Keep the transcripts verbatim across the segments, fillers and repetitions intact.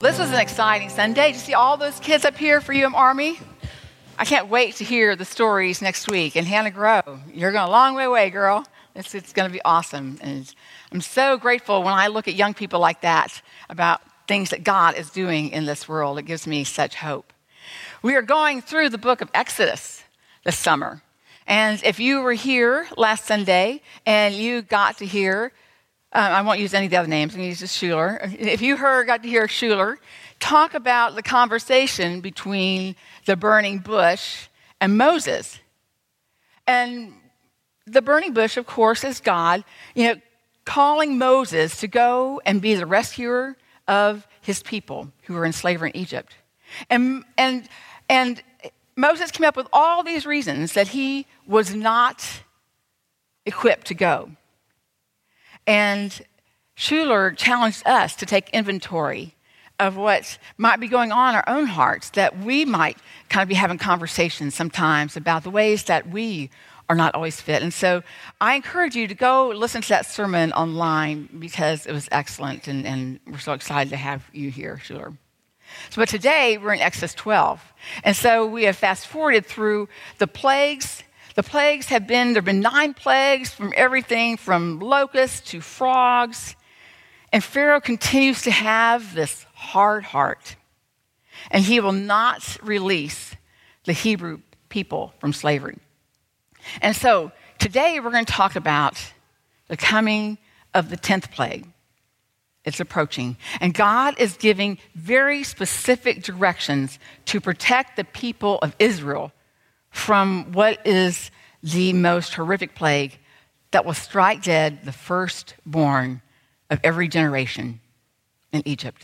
Well, this was an exciting Sunday. Did you see all those kids up here for U M Army? I can't wait to hear the stories next week. And Hannah Grove, you're going a long way away, girl. It's, it's going to be awesome. And I'm so grateful when I look at young people like that about things that God is doing in this world. It gives me such hope. We are going through the book of Exodus this summer. And if you were here last Sunday and you got to hear, uh, I won't use any of the other names, I'm going to use just Schuler. If you heard, got to hear Schuler talk about the conversation between the burning bush and Moses. And the burning bush, of course, is God, you know, calling Moses to go and be the rescuer of his people who were in slavery in Egypt. And, and, and Moses came up with all these reasons that he was not equipped to go. And Schuler challenged us to take inventory of what might be going on in our own hearts, that we might kind of be having conversations sometimes about the ways that we are not always fit. And so I encourage you to go listen to that sermon online because it was excellent, and, and we're so excited to have you here, Schuler. So, but today we're in Exodus twelve. And so we have fast forwarded through the plagues. The plagues have been, there have been nine plagues from everything from locusts to frogs. And Pharaoh continues to have this hard heart. And he will not release the Hebrew people from slavery. And so today we're going to talk about the coming of the tenth plague. It's approaching. And God is giving very specific directions to protect the people of Israel from what is the most horrific plague that will strike dead the firstborn of every generation in Egypt.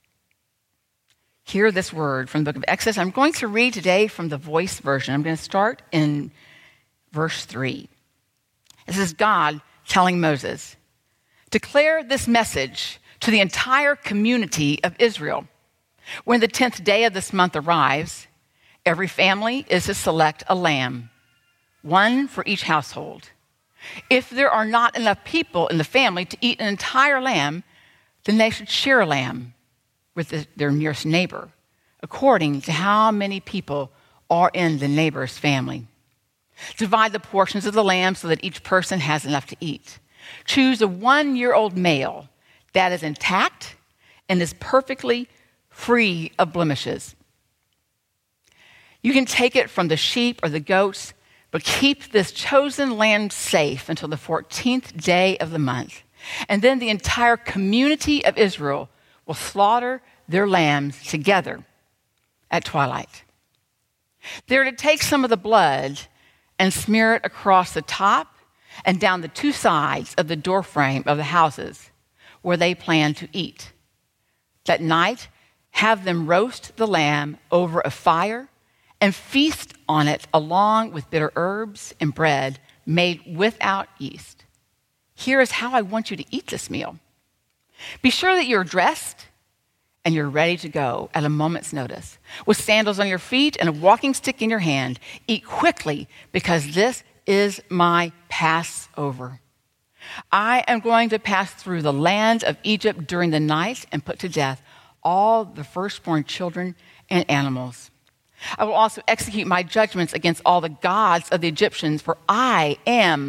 Hear this word from the book of Exodus. I'm going to read today from the Voice version. I'm going to start in verse three. This is God telling Moses, declare this message to the entire community of Israel. When the tenth day of this month arrives, every family is to select a lamb, one for each household. If there are not enough people in the family to eat an entire lamb, then they should share a lamb with the, their nearest neighbor, according to how many people are in the neighbor's family. Divide the portions of the lamb so that each person has enough to eat. Choose a one-year-old male that is intact and is perfectly free of blemishes. You can take it from the sheep or the goats, but keep this chosen lamb safe until the fourteenth day of the month. And then the entire community of Israel will slaughter their lambs together at twilight. They're to take some of the blood and smear it across the top and down the two sides of the doorframe of the houses where they plan to eat. That night, have them roast the lamb over a fire and feast on it along with bitter herbs and bread made without yeast. Here is how I want you to eat this meal. Be sure that you're dressed and you're ready to go at a moment's notice. With sandals on your feet and a walking stick in your hand, eat quickly because this is my Passover. I am going to pass through the land of Egypt during the night and put to death all the firstborn children and animals. I will also execute my judgments against all the gods of the Egyptians, for I am,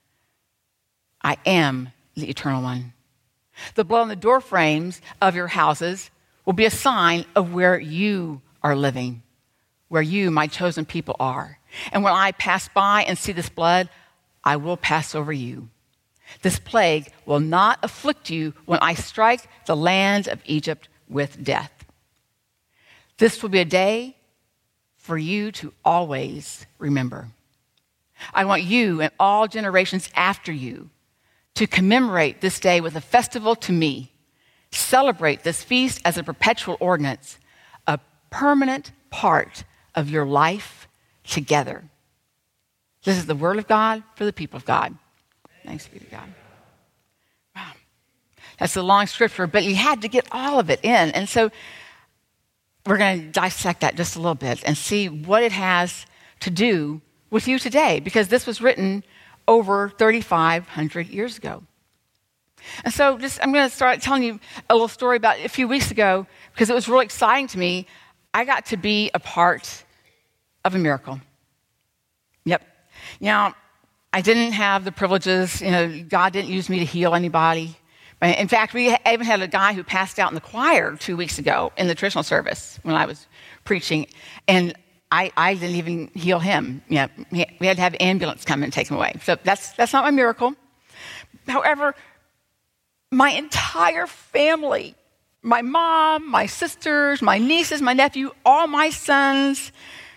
I am the Eternal One. The blood on the door frames of your houses will be a sign of where you are living, where you, my chosen people, are. And when I pass by and see this blood, I will pass over you. This plague will not afflict you when I strike the land of Egypt with death. This will be a day for you to always remember. I want you and all generations after you to commemorate this day with a festival to me. Celebrate this feast as a perpetual ordinance, a permanent part of your life together. This is the word of God for the people of God. Thanks be to God. Wow. That's a long scripture, but you had to get all of it in. And so we're going to dissect that just a little bit and see what it has to do with you today, because this was written over thirty-five hundred years ago. And so just, I'm going to start telling you a little story about a few weeks ago. because it was really exciting to me. I got to be a part of a miracle. Yep. Now, I didn't have the privileges. You know, God didn't use me to heal anybody. In fact, we even had a guy who passed out in the choir two weeks ago in the traditional service when I was preaching, and I, I didn't even heal him. You know, we had to have an ambulance come and take him away. So that's that's not my miracle. However, my entire family, my mom, my sisters, my nieces, my nephew, all my sons,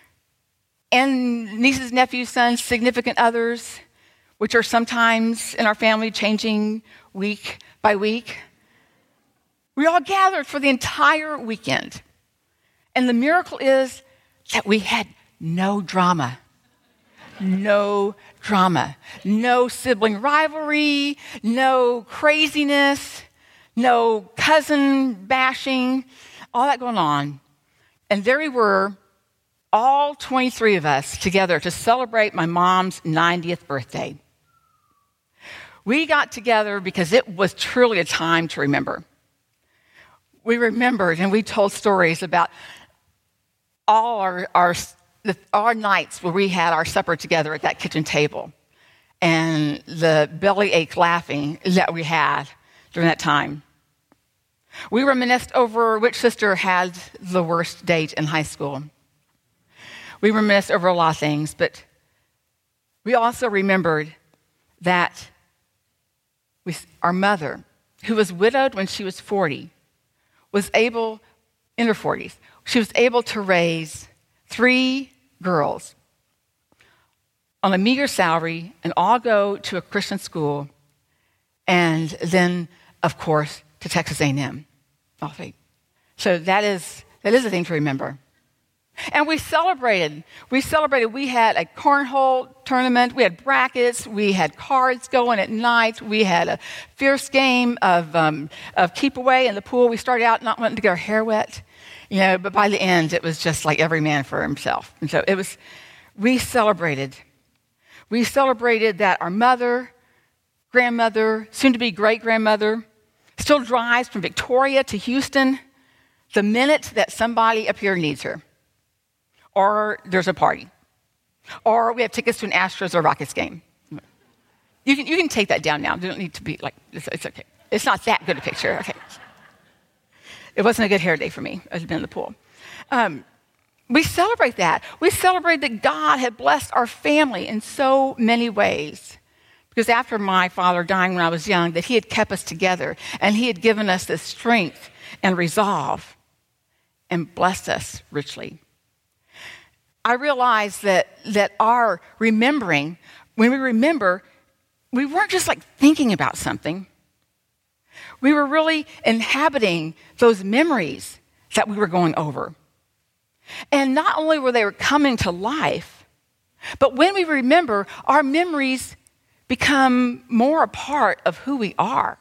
and nieces, nephews, sons, significant others, which are sometimes in our family changing week by week. We all gathered for the entire weekend. And the miracle is that we had no drama. No drama. No sibling rivalry, no craziness, no cousin bashing, all that going on. And there we were, all twenty-three of us together to celebrate my mom's ninetieth birthday. We got together because it was truly a time to remember. We remembered and we told stories about all our, our, the, our nights where we had our supper together at that kitchen table and the bellyache laughing that we had during that time. We reminisced over which sister had the worst date in high school. We reminisced over a lot of things, but we also remembered that we, our mother, who was widowed when she was forty, was able, in her forties, she was able to raise three girls on a meager salary and all go to a Christian school, and then, of course, to Texas A and M. All three. So that is that is a thing to remember. And we celebrated. We celebrated. We had a cornhole tournament. We had brackets. We had cards going at night. We had a fierce game of um, of keep away in the pool. We started out not wanting to get our hair wet, you know, but by the end, it was just like every man for himself. And so it was, we celebrated. We celebrated that our mother, grandmother, soon-to-be great-grandmother, still drives from Victoria to Houston the minute that somebody up here needs her. Or there's a party. Or we have tickets to an Astros or Rockets game. You can you can take that down now. You don't need to be like, it's, it's okay. It's not that good a picture. Okay. It wasn't a good hair day for me. I've been in the pool. Um, we celebrate that. We celebrate that God had blessed our family in so many ways. Because after my father dying when I was young, that he had kept us together and he had given us this strength and resolve and blessed us richly. I realized that that our remembering, when we remember, we weren't just like thinking about something. We were really inhabiting those memories that we were going over. And not only were they coming to life, but when we remember, our memories become more a part of who we are.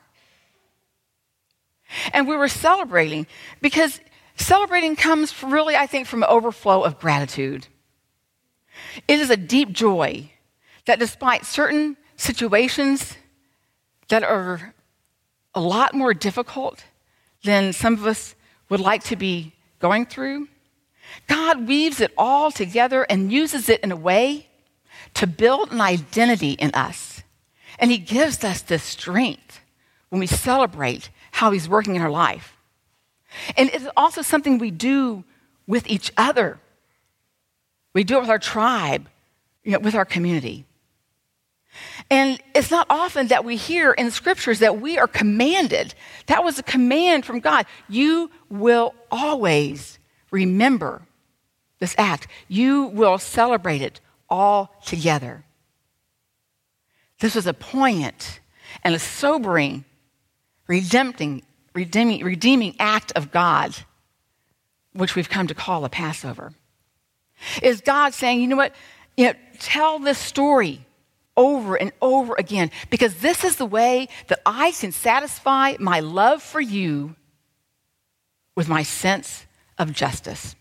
And we were celebrating because celebrating comes really, I think, from an overflow of gratitude. It is a deep joy that despite certain situations that are a lot more difficult than some of us would like to be going through, God weaves it all together and uses it in a way to build an identity in us. And he gives us this strength when we celebrate how he's working in our life. And it's also something we do with each other. We do it with our tribe, you know, with our community. And it's not often that we hear in the scriptures that we are commanded. That was a command from God. You will always remember this act. You will celebrate it all together. This was a poignant and a sobering, redempting, redeeming, redeeming act of God, which we've come to call a Passover. Is God saying, you know what, you know, tell this story over and over again, because this is the way that I can satisfy my love for you with my sense of justice.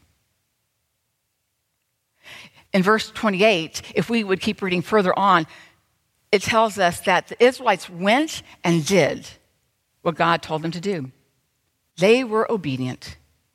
In verse twenty-eight, if we would keep reading further on, it tells us that the Israelites went and did what God told them to do. They were obedient.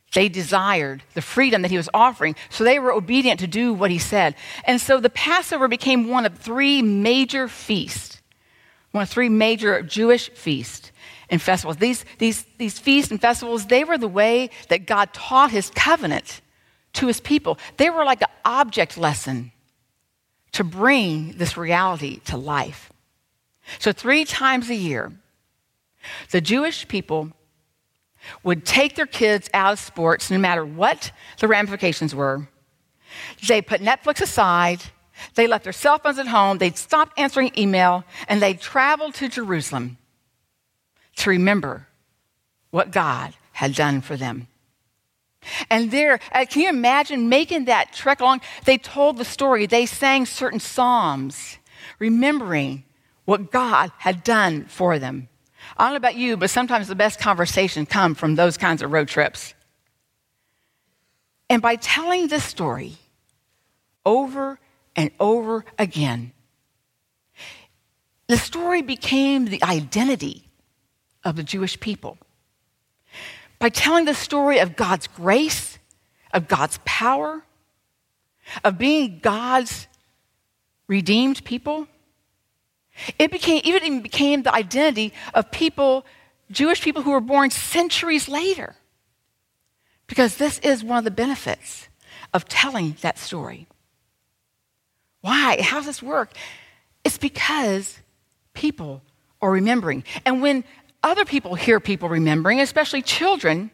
They desired the freedom that he was offering, so they were obedient to do what he said. And so the Passover became one of three major feasts, one of three major Jewish feasts and festivals. These, these, these feasts and festivals, they were the way that God taught his covenant to his people. They were like an object lesson to bring this reality to life. So three times a year, the Jewish people would take their kids out of sports, no matter what the ramifications were. They put Netflix aside, they left their cell phones at home, they'd stop answering email, and they'd travel to Jerusalem to remember what God had done for them. And there, uh, can you imagine making that trek along? They told the story, they sang certain psalms, remembering what God had done for them. I don't know about you, but sometimes the best conversation come from those kinds of road trips. And by telling this story over and over again, the story became the identity of the Jewish people. By telling the story of God's grace, of God's power, of being God's redeemed people, It became, even became the identity of people, Jewish people who were born centuries later. Because this is one of the benefits of telling that story. Why? How does this work? It's because people are remembering. And when other people hear people remembering, especially children,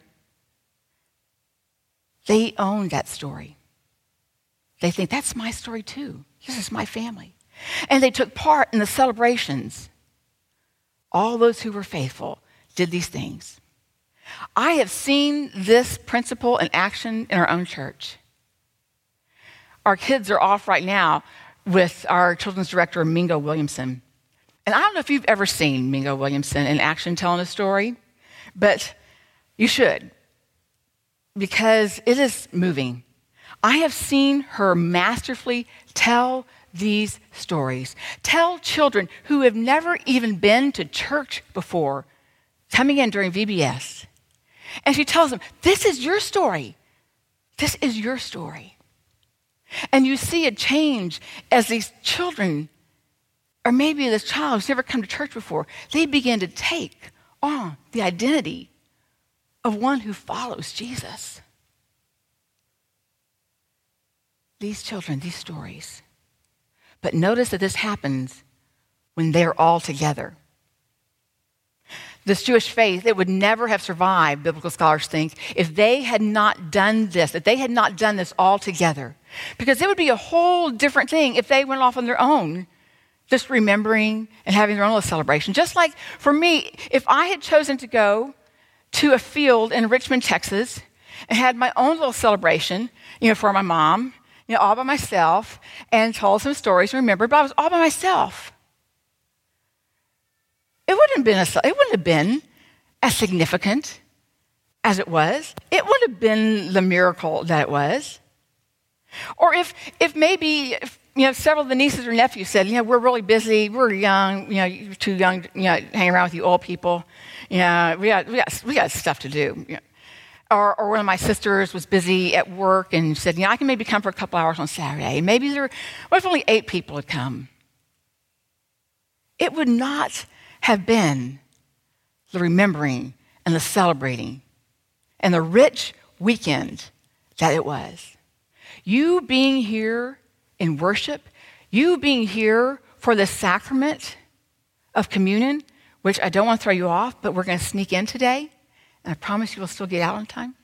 they own that story. They think, that's my story too. This is my family. And they took part in the celebrations. All those who were faithful did these things. I have seen this principle in action in our own church. Our kids are off right now with our children's director, Mingo Williamson. And I don't know if you've ever seen Mingo Williamson in action telling a story, but you should, because it is moving. I have seen her masterfully tell these stories. Tell children who have never even been to church before, coming in during V B S. And she tells them, this is your story. This is your story. And you see a change as these children, or maybe this child who's never come to church before, they begin to take on the identity of one who follows Jesus. These children, these stories. But notice that this happens when they're all together. This Jewish faith, it would never have survived, biblical scholars think, if they had not done this, if they had not done this all together. Because it would be a whole different thing if they went off on their own, just remembering and having their own little celebration. Just like for me, if I had chosen to go to a field in Richmond, Texas, and had my own little celebration, you know, for my mom, you know, all by myself, and told some stories and remembered, but I was all by myself. It wouldn't have been, a, it wouldn't have been as significant as it was. It wouldn't have been the miracle that it was. Or if, if maybe, if, you know, several of the nieces or nephews said, you know, we're really busy, we're young, you know, you're too young to, you know, hang around with you old people. You know, we got, we got, we got stuff to do. You know. Or, or one of my sisters was busy at work and said, you know, I can maybe come for a couple hours on Saturday. And maybe there, what if only eight people had come? It would not have been the remembering and the celebrating and the rich weekend that it was. You being here in worship, you being here for the sacrament of communion, which I don't want to throw you off, but we're going to sneak in today. And I promise you will still get out on time.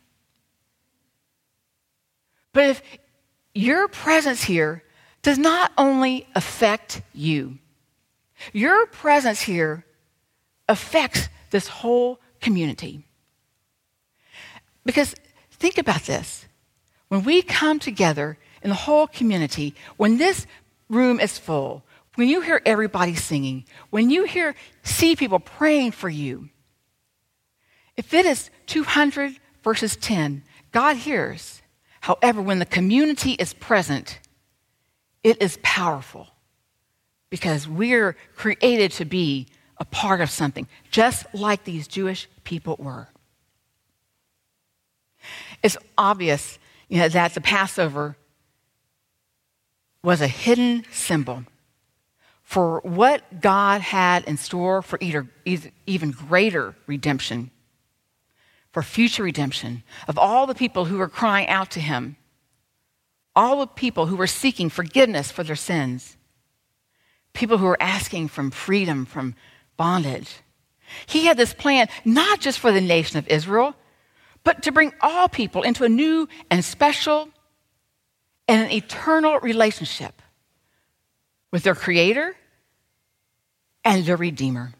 But if your presence here does not only affect you, your presence here affects this whole community. Because think about this. When we come together in the whole community, when this room is full, when you hear everybody singing, when you hear, see people praying for you, if it is two hundred versus ten, God hears. However, when the community is present, it is powerful because we're created to be a part of something, just like these Jewish people were. It's obvious, you know, that the Passover was a hidden symbol for what God had in store for even greater redemption, for future redemption of all the people who were crying out to him, all the people who were seeking forgiveness for their sins, people who were asking for freedom from bondage. He had this plan not just for the nation of Israel, but to bring all people into a new and special and an eternal relationship with their Creator and their Redeemer,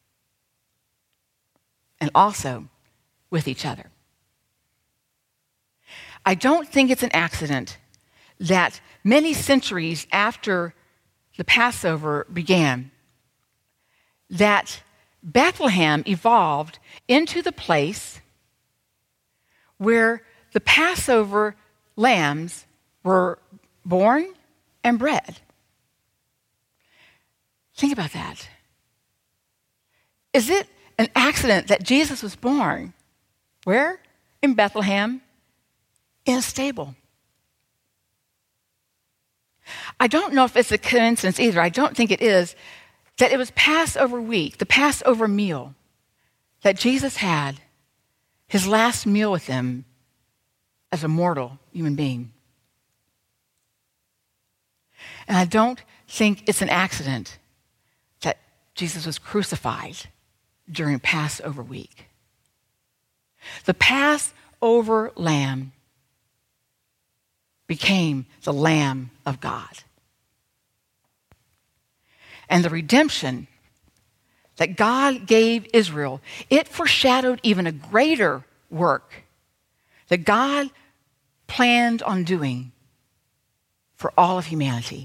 and also with each other. I don't think it's an accident that many centuries after the Passover began, that Bethlehem evolved into the place where the Passover lambs were born and bred. Think about that. Is it an accident that Jesus was born? Where? In Bethlehem, in a stable. I don't know if it's a coincidence either. I don't think it is, that it was Passover week, the Passover meal, that Jesus had his last meal with them as a mortal human being. And I don't think it's an accident that Jesus was crucified during Passover week. The Passover lamb became the Lamb of God. And the redemption that God gave Israel, it foreshadowed even a greater work that God planned on doing for all of humanity.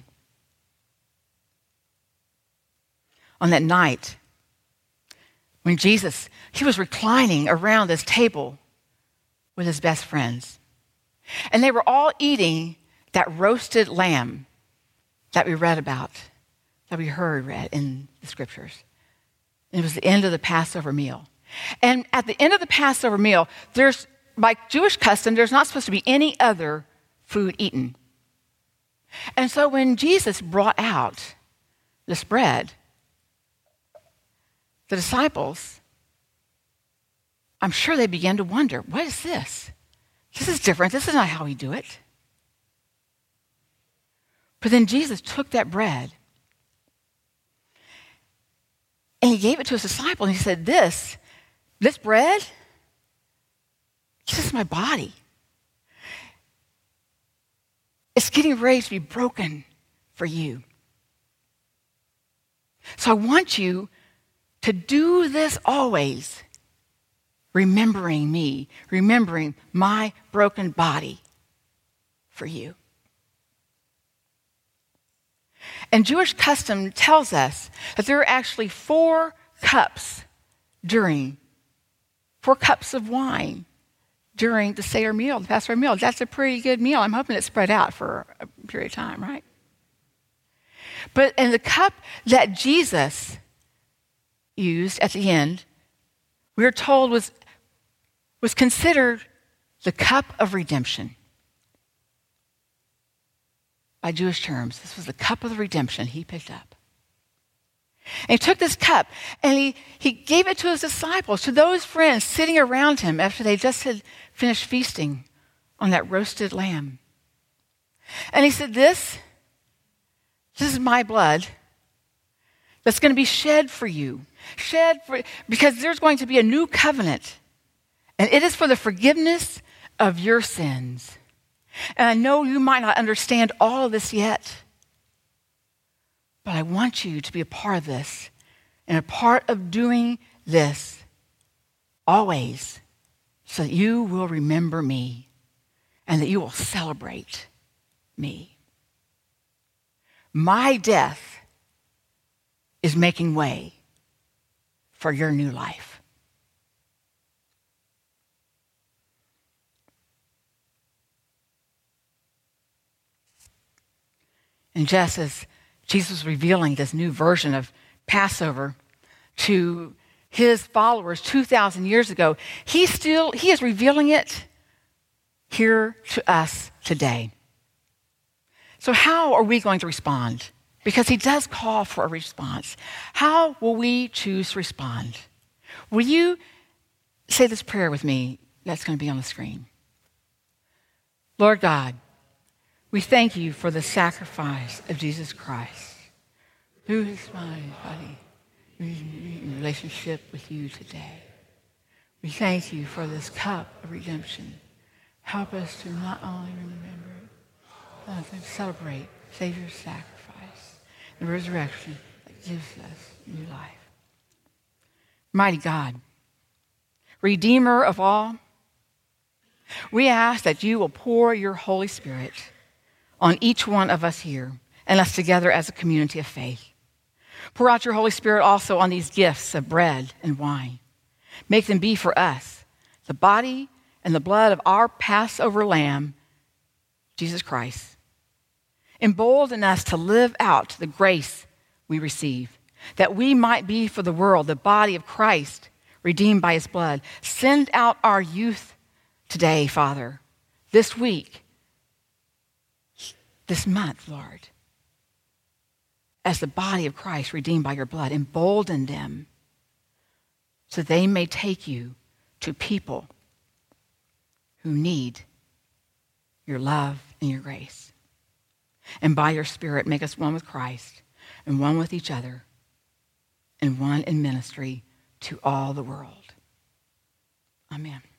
On that night, when Jesus, he was reclining around this table with his best friends, and they were all eating that roasted lamb that we read about, that we heard read in the scriptures. And it was the end of the Passover meal. And at the end of the Passover meal, there's, by Jewish custom, there's not supposed to be any other food eaten. And so when Jesus brought out this bread, the disciples, I'm sure they began to wonder, what is this? This is different. This is not how we do it. But then Jesus took that bread and he gave it to his disciples and he said, this, this bread, this is my body. It's getting ready to be broken for you. So I want you to do this always, remembering me, remembering my broken body for you. And Jewish custom tells us that there are actually four cups during, four cups of wine during the Seder meal, the Passover meal. That's a pretty good meal. I'm hoping it's spread out for a period of time, right? But in the cup that Jesus used at the end, we are told was, was considered the cup of redemption. By Jewish terms, this was the cup of the redemption he picked up. And he took this cup and he, he gave it to his disciples, to those friends sitting around him after they just had finished feasting on that roasted lamb. And he said, this, this is my blood that's going to be shed for you. Shed for, because there's going to be a new covenant. And it is for the forgiveness of your sins. And I know you might not understand all of this yet, but I want you to be a part of this and a part of doing this always so that you will remember me and that you will celebrate me. My death is making way for your new life. And just as Jesus was revealing this new version of Passover to his followers two thousand years ago, he still, he is revealing it here to us today. So how are we going to respond? Because he does call for a response. How will we choose to respond? Will you say this prayer with me that's going to be on the screen? Lord God, we thank you for the sacrifice of Jesus Christ, who is my body, in relationship with you today. We thank you for this cup of redemption. Help us to not only remember it, but to celebrate Savior's sacrifice, the resurrection that gives us new life. Mighty God, Redeemer of all, we ask that you will pour your Holy Spirit on each one of us here and us together as a community of faith. Pour out your Holy Spirit also on these gifts of bread and wine. Make them be for us the body and the blood of our Passover Lamb, Jesus Christ. Embolden us to live out the grace we receive, that we might be for the world the body of Christ, redeemed by his blood. Send out our youth today, Father, this week, this month, Lord, as the body of Christ redeemed by your blood. Embolden them so they may take you to people who need your love and your grace. And by your Spirit, make us one with Christ and one with each other and one in ministry to all the world. Amen.